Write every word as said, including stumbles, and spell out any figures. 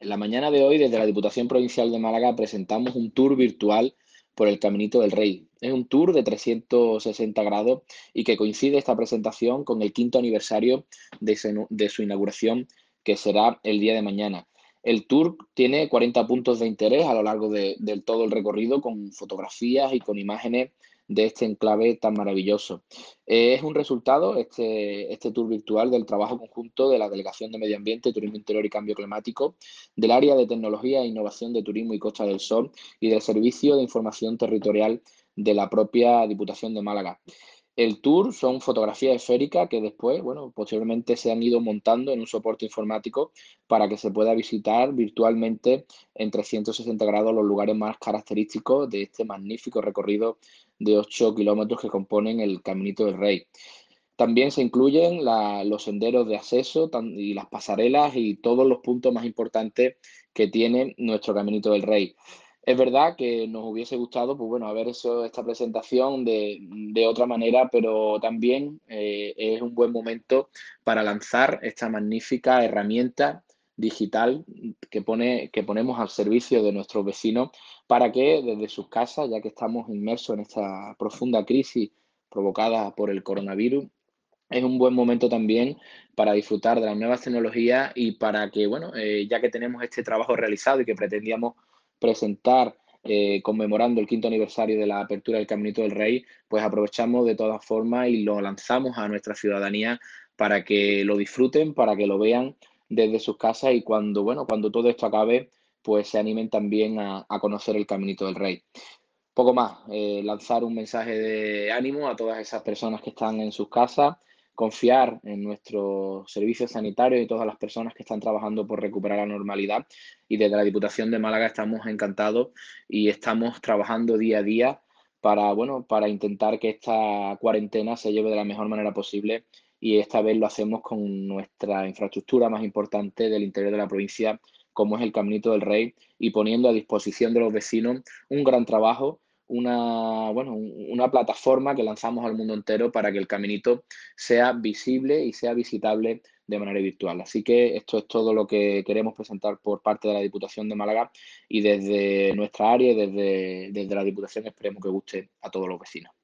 En la mañana de hoy, desde la Diputación Provincial de Málaga, presentamos un tour virtual por el Caminito del Rey. Es un tour de trescientos sesenta grados y que coincide esta presentación con el quinto aniversario de su, de su inauguración, que será el día de mañana. El tour tiene cuarenta puntos de interés a lo largo de, del todo el recorrido, con fotografías y con imágenes de este enclave tan maravilloso. Eh, es un resultado, este, este tour virtual, del trabajo conjunto de la Delegación de Medio Ambiente, Turismo Interior y Cambio Climático, del área de tecnología e innovación de turismo y Costa del Sol y del Servicio de Información Territorial de la propia Diputación de Málaga. El tour son fotografías esféricas que después, bueno, posteriormente se han ido montando en un soporte informático para que se pueda visitar virtualmente en trescientos sesenta grados los lugares más característicos de este magnífico recorrido de ocho kilómetros que componen el Caminito del Rey. También se incluyen la- los senderos de acceso tan- y las pasarelas y todos los puntos más importantes que tiene nuestro Caminito del Rey. Es verdad que nos hubiese gustado, pues bueno, haber hecho esta presentación de, de otra manera, pero también eh, es un buen momento para lanzar esta magnífica herramienta digital que pone, que ponemos al servicio de nuestros vecinos para que desde sus casas, ya que estamos inmersos en esta profunda crisis provocada por el coronavirus, es un buen momento también para disfrutar de las nuevas tecnologías y para que, bueno, eh, ya que tenemos este trabajo realizado y que pretendíamos presentar eh, conmemorando el quinto aniversario de la apertura del Caminito del Rey, pues aprovechamos de todas formas y lo lanzamos a nuestra ciudadanía para que lo disfruten, para que lo vean desde sus casas y cuando, bueno, cuando todo esto acabe, pues se animen también a, a conocer el Caminito del Rey. Poco más, eh, lanzar un mensaje de ánimo a todas esas personas que están en sus casas, confiar en nuestros servicios sanitarios y todas las personas que están trabajando por recuperar la normalidad. Y desde la Diputación de Málaga estamos encantados y estamos trabajando día a día para, bueno, para intentar que esta cuarentena se lleve de la mejor manera posible. Y esta vez lo hacemos con nuestra infraestructura más importante del interior de la provincia, como es el Caminito del Rey, y poniendo a disposición de los vecinos un gran trabajo, una, bueno, una plataforma que lanzamos al mundo entero para que el caminito sea visible y sea visitable de manera virtual. Así que esto es todo lo que queremos presentar por parte de la Diputación de Málaga y desde nuestra área y desde, desde la Diputación esperemos que guste a todos los vecinos.